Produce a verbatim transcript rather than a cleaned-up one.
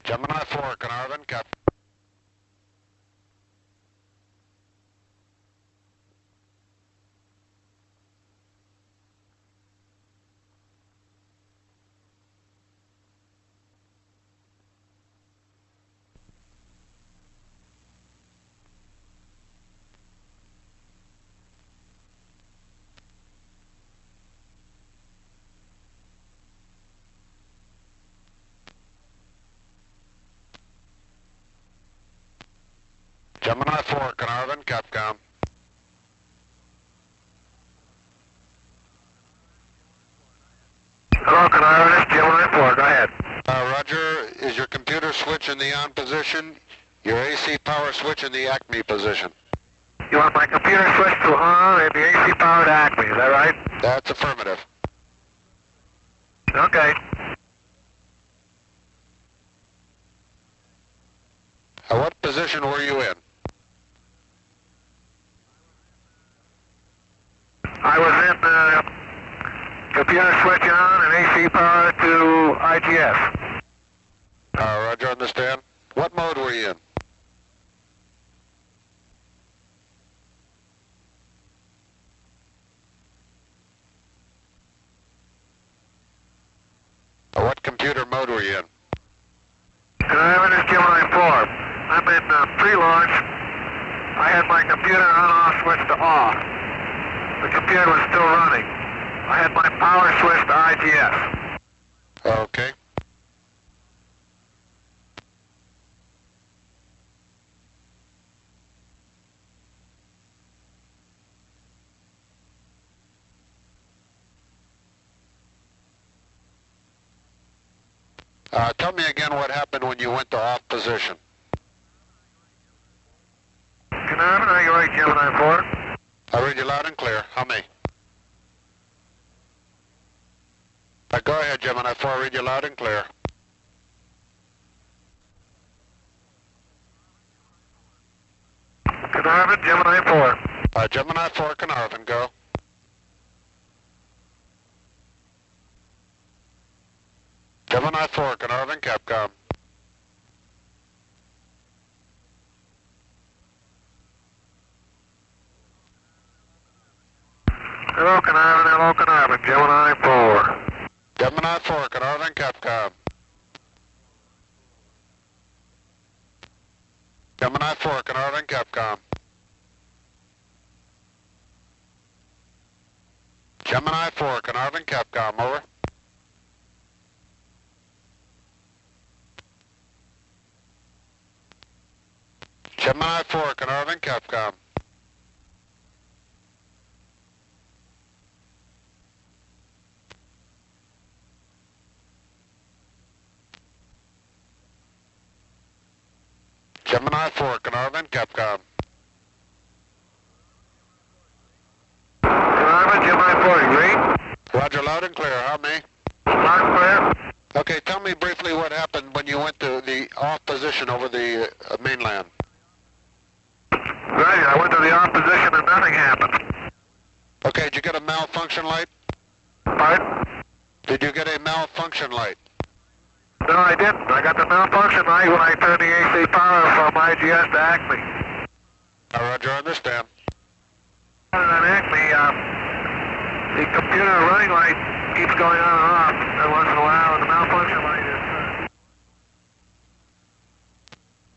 Gemini four, Carnarvon, Cap. Gemini four, Carnarvon, Capcom. Hello, Carnarvon, it's Gemini four, go ahead. Uh, Roger, is your computer switch in the on position? Your A C power switch in the Acme position? You want my computer switched to on and the A C powered Acme, is that right? That's affirmative. Okay. Uh, what position were you in? I was in uh, computer switch on and A C power to I G S. Uh, Roger, understand. What mode were you in? Uh, what computer mode were you in? Carnarvon is Gemini four. I'm in uh, pre-launch. I had my computer on-off switched to off. The computer was still running. I had my power switched to I G S. Okay. Uh, tell me again what happened when you went to off position. Carnarvon, are you right, Gemini four? I read you loud and clear. How many? Uh, go ahead, Gemini four. I read you loud and clear. Carnarvon, Gemini four. Uh, Gemini four, Carnarvon, go. Gemini four, Carnarvon, Capcom. Hello, Carnarvon, hello, Carnarvon, Gemini four. Gemini four, Carnarvon, Capcom. Gemini four, Carnarvon, Capcom. Gemini four, Carnarvon, Capcom, over. Gemini four, Carnarvon, Capcom. Gemini four, Carnarvon, Capcom. Carnarvon, Gemini four, you read? Roger, loud and clear. How many? Loud and clear. Okay, tell me briefly what happened when you went to the off position over the uh, mainland. Right, I went to the on position and nothing happened. Okay, did you get a malfunction light? Pardon? Did you get a malfunction light? No, I didn't. I got the malfunction light when I turned the A C power from I G S to Acme. Uh, Roger, understand. On Acme, um, the computer running light keeps going on and off, and once in a while, and the malfunction